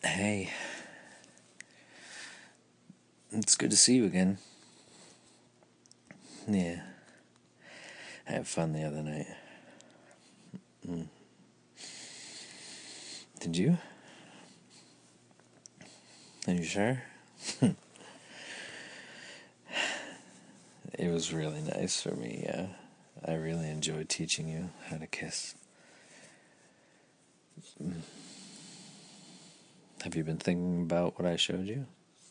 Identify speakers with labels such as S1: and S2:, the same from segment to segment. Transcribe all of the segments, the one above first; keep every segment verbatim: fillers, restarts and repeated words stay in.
S1: Hey, it's good to see you again. Yeah, I had fun the other night. Mm. Did you? Are you sure? It was really nice for me, yeah. I really enjoyed teaching you how to kiss. Mm. Have you been thinking about what I showed you?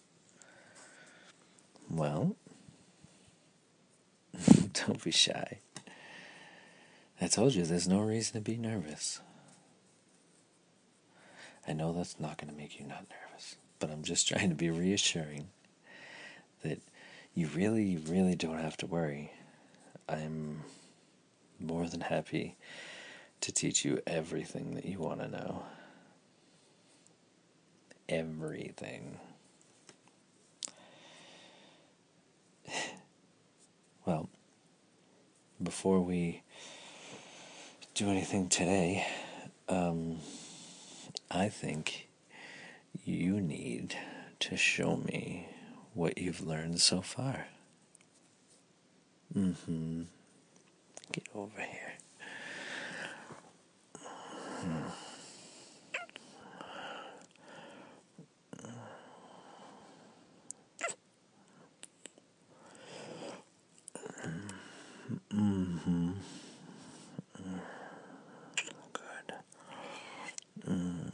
S1: Well, don't be shy. I told you there's no reason to be nervous. I know that's not going to make you not nervous, but I'm just trying to be reassuring that you really, really don't have to worry. I'm more than happy to teach you everything that you want to know. Everything. Well, before we do anything today, um, I think you need to show me what you've learned so far. Mm-hmm. Get over here. Hmm. Mm-hmm. Good. Mm-hmm.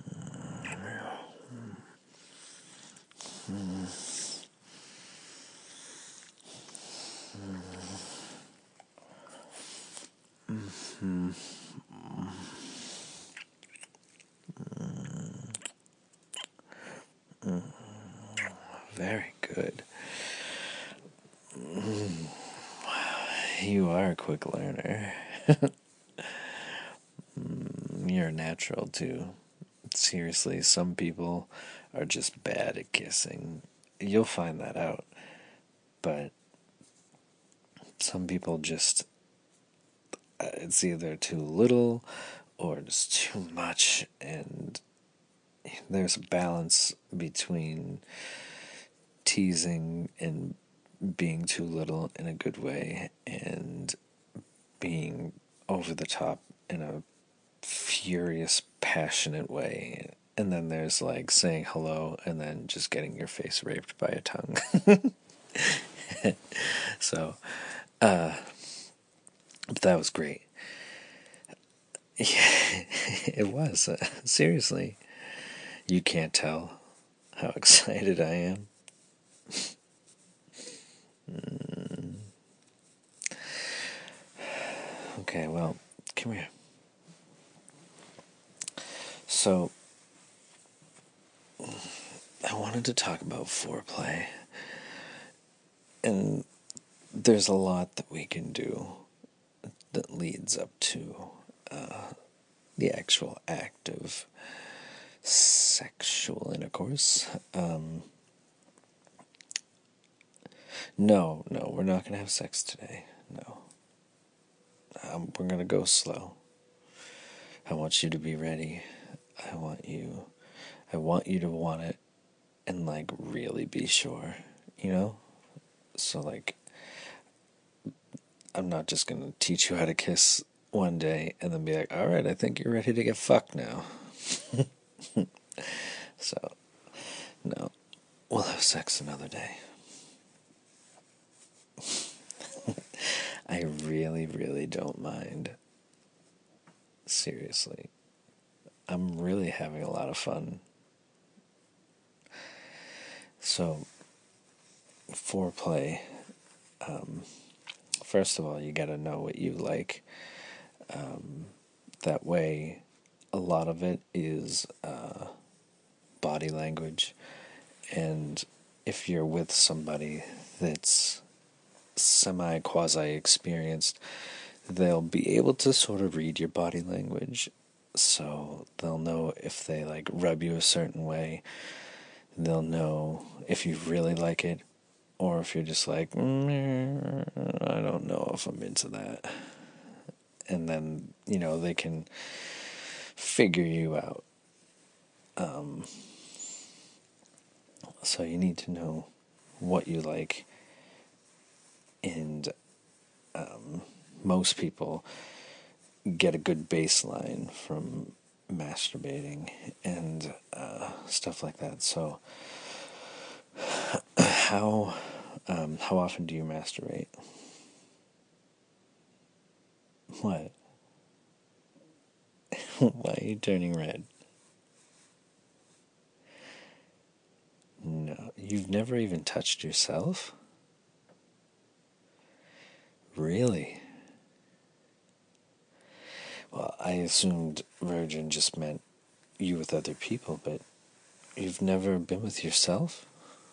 S1: Mm-hmm. Mm-hmm. Very good. Mm. You are a quick learner. Mm, you're a natural too. Seriously, some people are just bad at kissing. You'll find that out. But some people just, uh, it's either too little or it's too much, and there's a balance between teasing and being too little in a good way and being over the top in a furious, passionate way. And then there's like saying hello and then just getting your face raped by a tongue. So, uh, but that was great. Yeah, it was. Uh, seriously. You can't tell how excited I am. Mm. Okay, well, come here. So, I wanted to talk about foreplay. And there's a lot that we can do that leads up to uh, the actual act of sexual intercourse. Um, no, no, we're not going to have sex today. No. Um, we're going to go slow. I want you to be ready. I want you. I want you to want it and, like, really be sure, you know? So, like, I'm not just going to teach you how to kiss one day and then be like, all right, I think you're ready to get fucked now. So, no, we'll have sex another day. I really, really don't mind. Seriously. I'm really having a lot of fun. So, foreplay. Um, first of all, you gotta know what you like. Um, that way, a lot of it is uh, body language. And if you're with somebody that's semi quasi experienced, they'll be able to sort of read your body language. So they'll know if they like rub you a certain way. They'll know if you really like it, or if you're just like, mm, I don't know if I'm into that. And then, you know, they can figure you out. Um, So you need to know what you like, and um, most people get a good baseline from masturbating and uh, stuff like that. So, how um, how often do you masturbate? What? Why are you turning red? No, you've never even touched yourself? Really? Well, I assumed virgin just meant you with other people, but you've never been with yourself?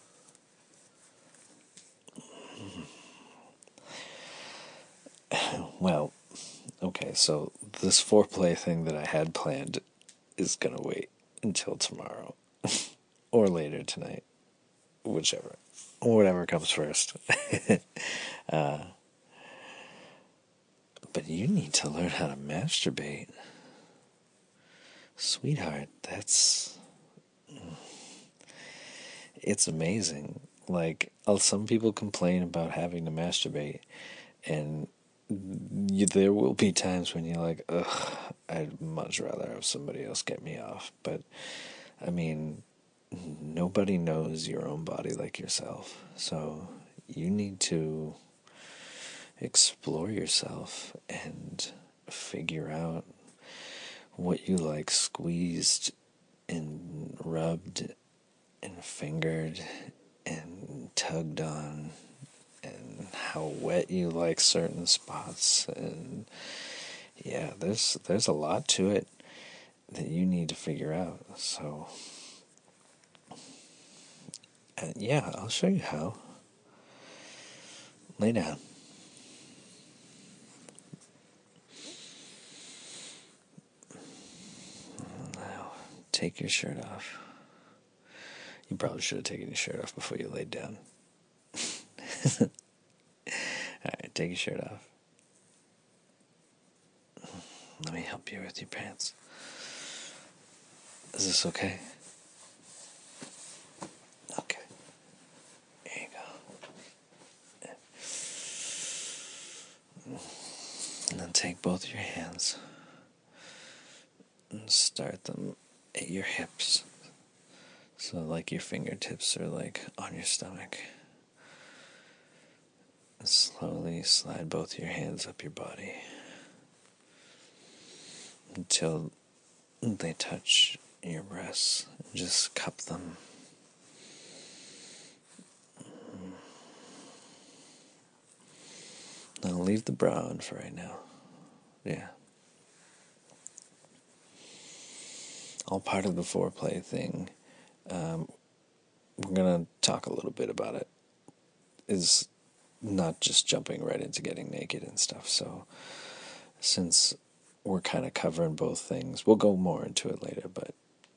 S1: Well, okay, so this foreplay thing that I had planned is gonna wait until tomorrow or later tonight, whichever, whatever comes first. uh, but you need to learn how to masturbate, sweetheart. That's it's amazing. Like, uh, some people complain about having to masturbate, and you, there will be times when you're like, ugh, I'd much rather have somebody else get me off. But I mean, nobody knows your own body like yourself. So you need to explore yourself and figure out what you like squeezed and rubbed and fingered and tugged on, and how wet you like certain spots. And yeah, there's there's a lot to it that you need to figure out. So uh, yeah, I'll show you how. Lay down. Now, take your shirt off. You probably should have taken your shirt off before you laid down. Alright, take your shirt off. Let me help you with your pants. Is this okay? Okay. There you go. And then take both your hands and start them at your hips. So, like, your fingertips are like on your stomach. And slowly slide both your hands up your body until they touch your breasts. Just cup them. Now leave the bra on for right now. Yeah. All part of the foreplay thing. Um, we're going to talk a little bit about it. Is not just jumping right into getting naked and stuff. So, since we're kind of covering both things, we'll go more into it later, but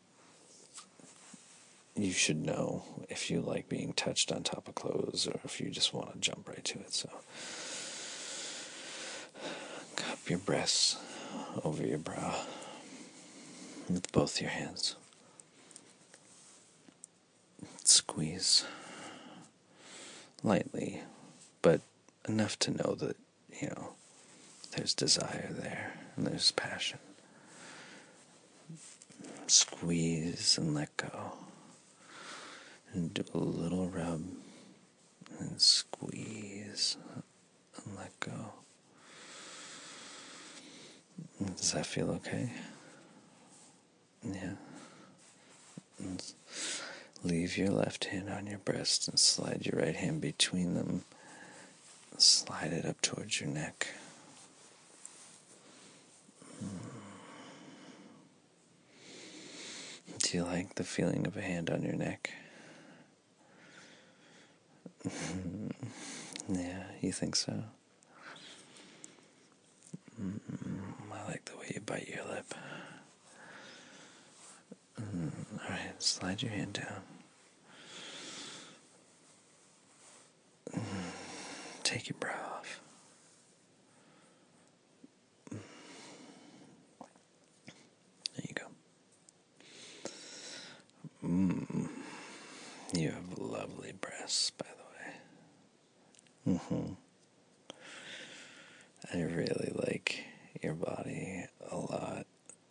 S1: you should know if you like being touched on top of clothes or if you just want to jump right to it. So, cup your breasts over your bra with both your hands. Squeeze lightly, but enough to know that, you know, there's desire there and there's passion. Squeeze and let go. And do a little rub and squeeze and let go. Does that feel okay? Yeah. And leave your left hand on your breast and slide your right hand between them. Slide it up towards your neck. Do you like the feeling of a hand on your neck? Yeah, you think so? I like the way you bite your lip. Alright, slide your hand down. Take your bra off. There you go. Mm. You have lovely breasts, by the way. Mm-hmm. I really like your body a lot.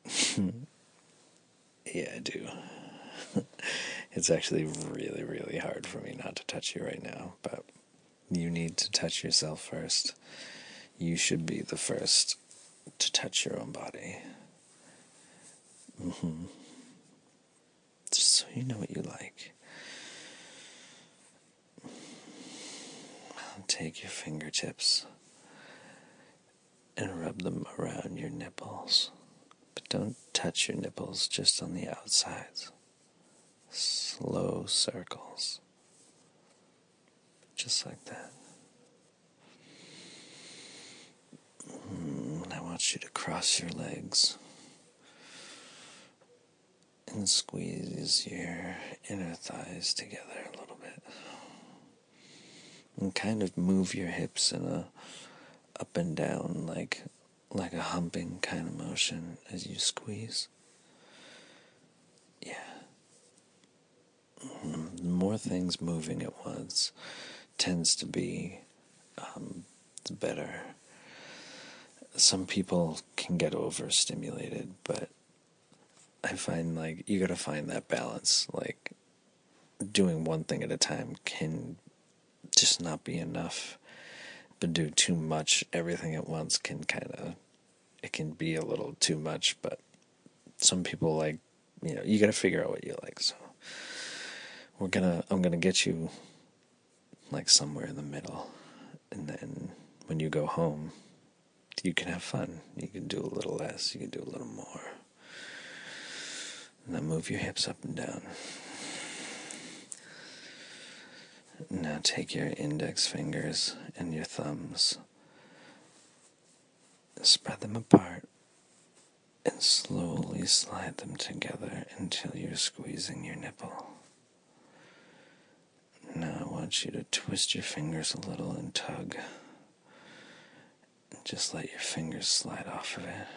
S1: Yeah, I do. It's actually really, really hard for me not to touch you right now, but you need to touch yourself first. You should be the first to touch your own body. Mm-hmm. Just so you know what you like. Take your fingertips and rub them around your nipples. But don't touch your nipples, just on the outsides. Slow circles. Just like that. And I want you to cross your legs and squeeze your inner thighs together a little bit. And kind of move your hips in a up and down, like like a humping kind of motion as you squeeze. Yeah. More things moving at once tends to be um, better. Some people can get overstimulated, but I find like you gotta find that balance. Like doing one thing at a time can just not be enough, but do too much everything at once can kind of, it can be a little too much. But some people like, you know, you gotta figure out what you like. So we're gonna, I'm gonna get you like somewhere in the middle, and then when you go home, you can have fun. You can do a little less, you can do a little more. Now move your hips up and down. Now take your index fingers and your thumbs, spread them apart, and slowly slide them together until you're squeezing your nipple. Now I want you to twist your fingers a little and tug. Just let your fingers slide off of it.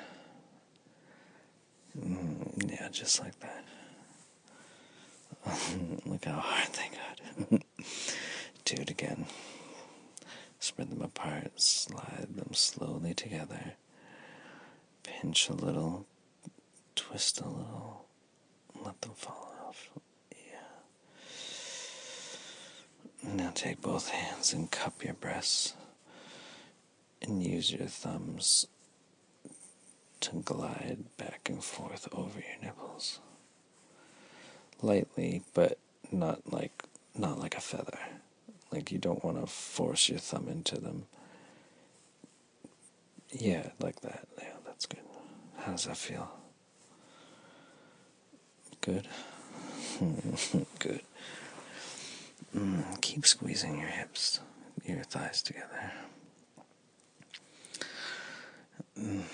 S1: Mm, yeah, just like that. Look how hard they got. Do it again. Spread them apart, slide them slowly together. Pinch a little, twist a little, let them fall off. Yeah. Now take both hands and cup your breasts and use your thumbs to glide back and forth over your nipples. Lightly, but not like not like a feather. Like you don't want to force your thumb into them. Yeah, like that. Yeah, that's good. How does that feel? Good? Good. Mm, keep squeezing your hips, your thighs together. Mm.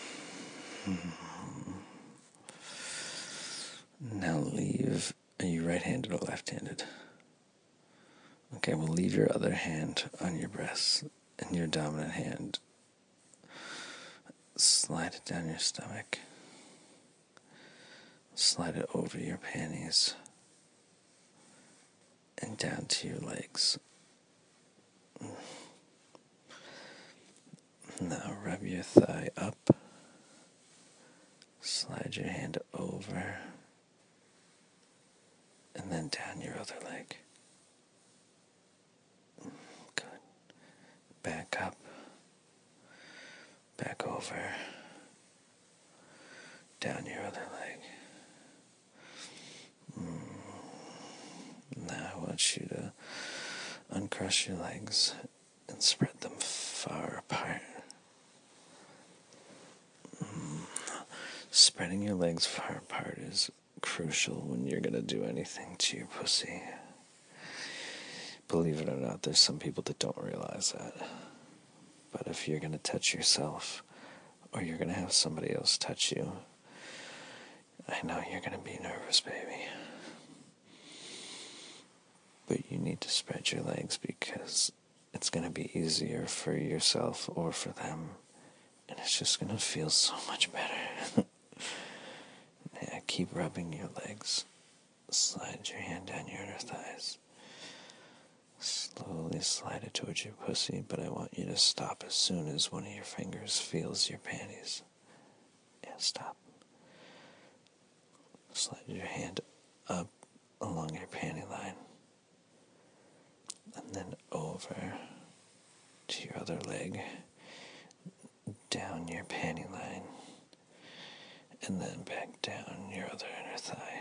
S1: Now leave. Are you right-handed or left-handed? Okay, well leave your other hand on your breasts and your dominant hand. Slide it down your stomach. Slide it over your panties and down to your legs. Now rub your thigh up. Slide your hand over and then down your other leg. Good. Back up. Back over. Down your other leg. Now I want you to uncross your legs and spread them far apart. Spreading your legs far apart is crucial when you're going to do anything to your pussy. Believe it or not, there's some people that don't realize that. But if you're going to touch yourself, or you're going to have somebody else touch you, I know you're going to be nervous, baby. But you need to spread your legs because it's going to be easier for yourself or for them. And it's just going to feel so much better. Yeah, keep rubbing your legs. Slide your hand down your inner thighs. Slowly slide it towards your pussy, but I want you to stop as soon as one of your fingers feels your panties. Yeah, stop. Slide your hand up along your panty line, and then over to your other leg, down your panty line, and then back down your other inner thigh.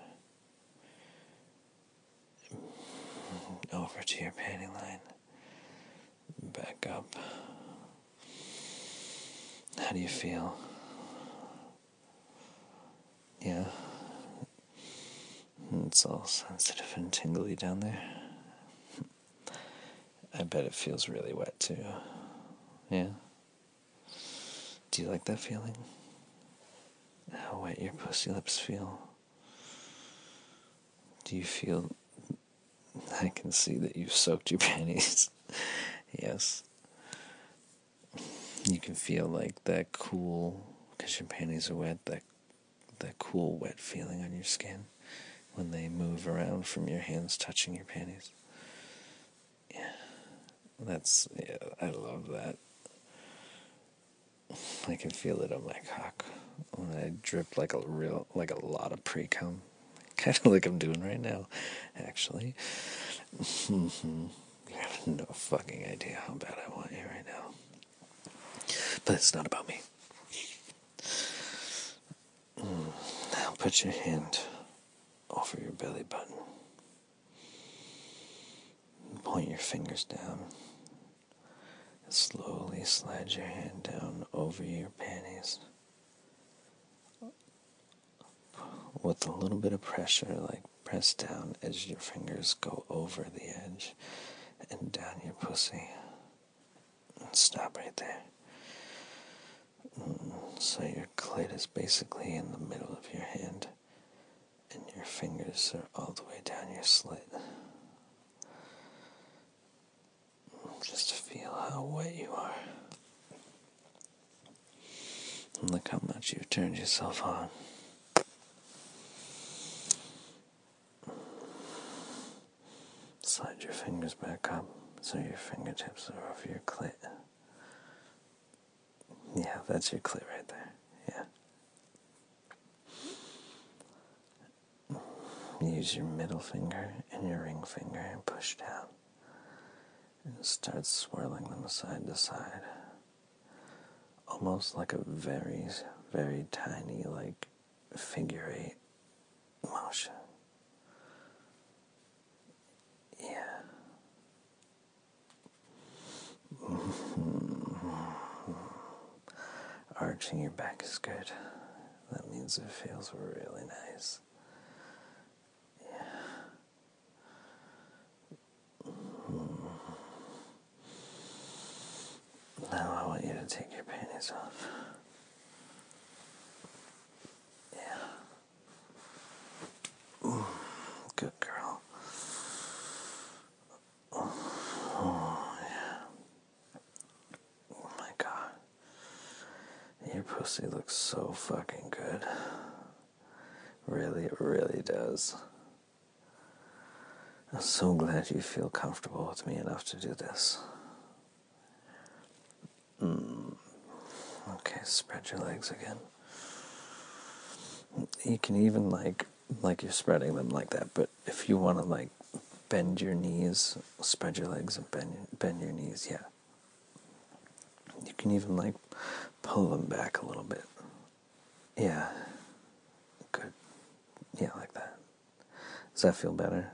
S1: Over to your panty line, back up. How do you feel? Yeah? It's all sensitive and tingly down there. I bet it feels really wet too. Yeah? Do you like that feeling? How wet your pussy lips feel? Do you feel... I can see that you've soaked your panties. Yes. You can feel like that cool, because your panties are wet, that that cool wet feeling on your skin when they move around from your hands touching your panties. Yeah. That's, yeah, I love that. I can feel it on my cock when I drip like a real, like a lot of pre-cum. Kind of like I'm doing right now, actually. You have no fucking idea how bad I want you right now. But it's not about me. Now put your hand over your belly button. Point your fingers down. Slowly slide your hand down over your panties. With a little bit of pressure, like press down as your fingers go over the edge and down your pussy. And stop right there. So your clit is basically in the middle of your hand, and your fingers are all the way down your slit. Just feel how wet you are. And look how much you've turned yourself on. Slide your fingers back up so your fingertips are over your clit. Yeah, that's your clit right there. Yeah. Use your middle finger and your ring finger and push down. And start swirling them side to side. Almost like a very, very tiny, like, figure eight motion. Yeah. Arching your back is good. That means it feels really nice. Yeah. Now I want you to take your panties off. Yeah. Ooh, good girl. Oh, yeah. Oh my God. Your pussy looks so fucking good. Really, it really does. I'm so glad you feel comfortable with me enough to do this. Mm. Okay, spread your legs again. You can even, like, like you're spreading them like that, but if you want to, like, bend your knees, spread your legs and bend, bend your knees, yeah. You can even, like, pull them back a little bit. Yeah. Good. Yeah, like that. Does that feel better?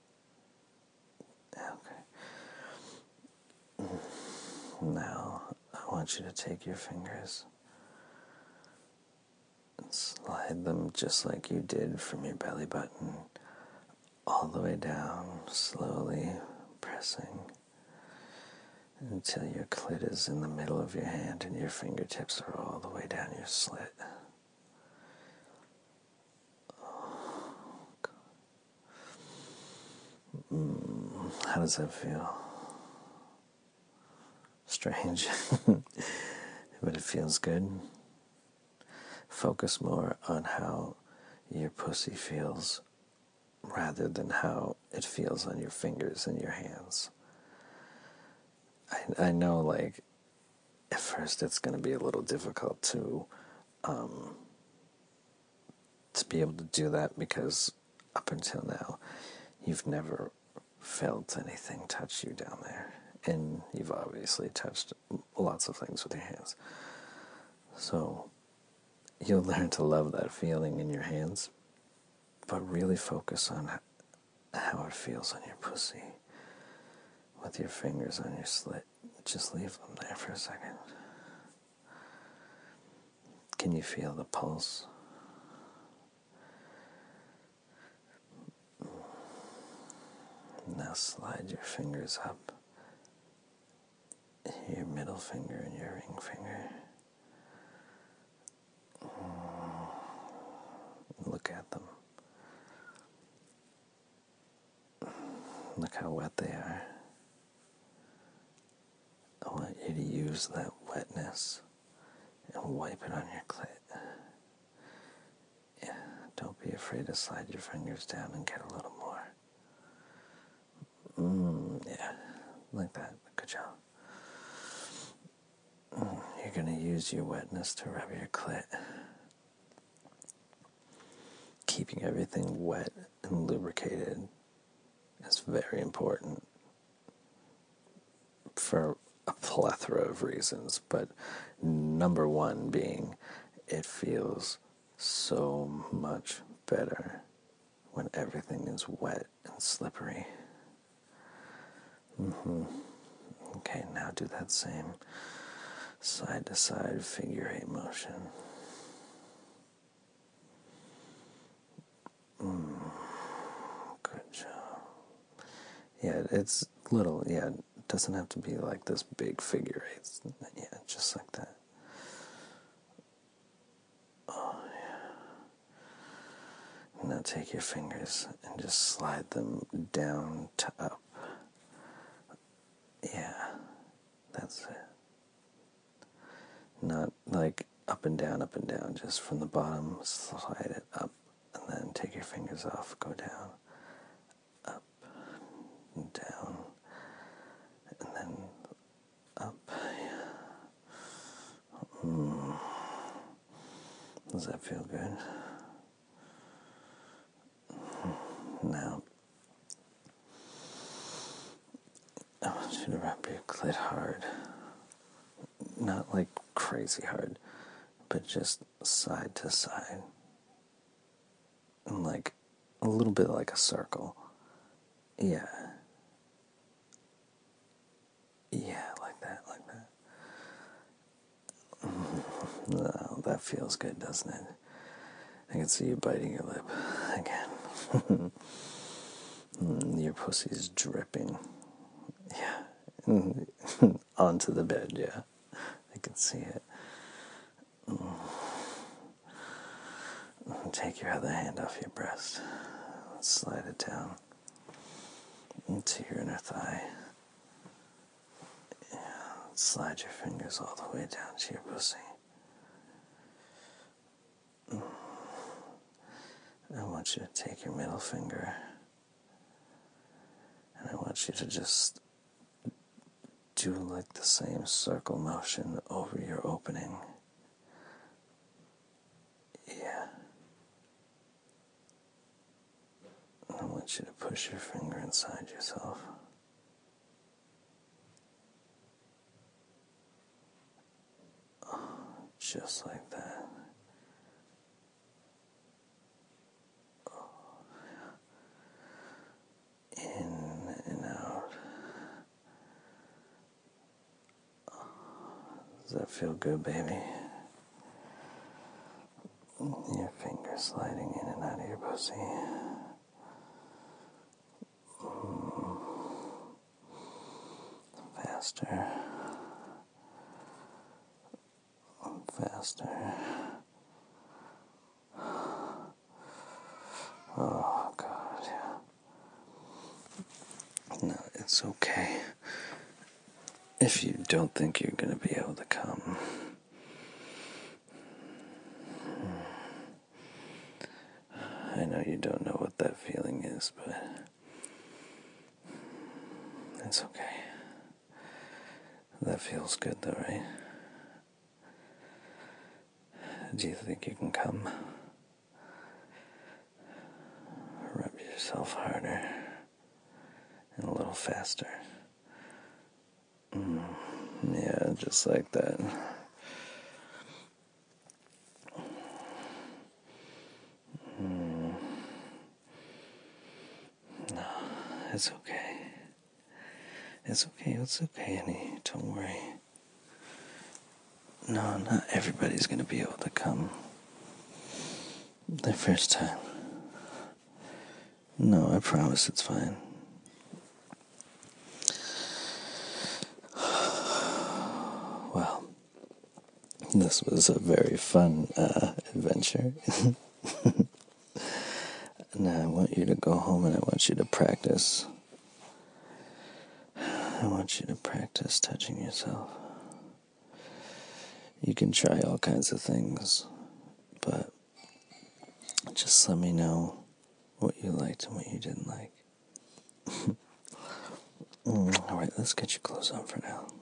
S1: Yeah, okay. Now, I want you to take your fingers and slide them just like you did from your belly button all the way down, slowly pressing until your clit is in the middle of your hand and your fingertips are all the way down your slit. Mm, how does that feel? Strange. But it feels good. Focus more on how your pussy feels rather than how it feels on your fingers and your hands. I, I know, like, at first it's going to be a little difficult to um, to be able to do that because up until now you've never felt anything touch you down there, and you've obviously touched lots of things with your hands. So you'll learn to love that feeling in your hands, but really focus on how it feels on your pussy with your fingers on your slit. Just leave them there for a second. Can you feel the pulse? Now slide your fingers up, your middle finger and your ring finger. Look at them. Look how wet they are. I want you to use that wetness and wipe it on your clit. Yeah, don't be afraid to slide your fingers down and get a little more. Mm, yeah, like that. Good job. Mm, you're going to use your wetness to rub your clit. Keeping everything wet and lubricated is very important for a plethora of reasons, but number one being it feels so much better when everything is wet and slippery. Mm-hmm. Okay, now do that same side to side figure eight motion. Mm, good job. Yeah, it's little, yeah, it doesn't have to be like this big figure eight. Yeah, just like that. Oh, yeah. Now take your fingers and just slide them down to up. Yeah, that's it. Not like up and down, up and down, just from the bottom, slide it up, and then take your fingers off, go down, up, and down, and then up. Yeah. Mm. Does that feel good? Now, I want you to wrap your clit hard. Not like crazy hard, but just side to side. And like a little bit like a circle. Yeah. Yeah, like that, like that. No, that feels good, doesn't it? I can see you biting your lip again. Your pussy's dripping. Yeah. Onto the bed, yeah. I can see it. Take your other hand off your breast. Slide it down into your inner thigh. Yeah. Slide your fingers all the way down to your pussy. I want you to take your middle finger and I want you to just do like the same circle motion over your opening. Yeah. I want you to push your finger inside yourself. Just like that. In and out. Does that feel good, baby? Your finger sliding in and out of your pussy. Mm. Faster. Faster. Oh, God, yeah. No, it's okay. If you don't think you're going to be able to come, I know you don't know what that feeling is, but it's okay. That feels good though, right? Do you think you can come? Rub yourself harder and a little faster. Mm, yeah, just like that. Mm. No, it's okay. It's okay, it's okay, honey. Don't worry. No, not everybody's gonna be able to come the first time. No, I promise it's fine. Well, this was a very fun uh, adventure. Now I want you to go home and I want you to practice. I want you to practice touching yourself. You can try all kinds of things, but just let me know what you liked and what you didn't like. mm, all right, let's get your clothes on for now.